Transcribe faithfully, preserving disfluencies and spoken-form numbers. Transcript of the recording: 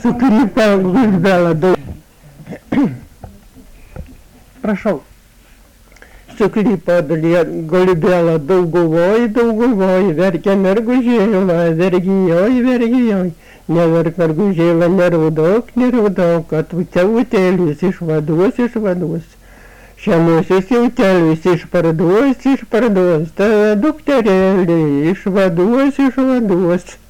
Скрипа гульбела до... Прошел. Скрипа гульбела долговой, долговой, верке мергужила, вергиой, вергиой. Не верк мергужила, не рудок, не рудок, отвутя утелю, сиш водос, сиш водос. Шамосис и утелю, сиш парадос, сиш парадос, та докторели, иш водос, иш водос.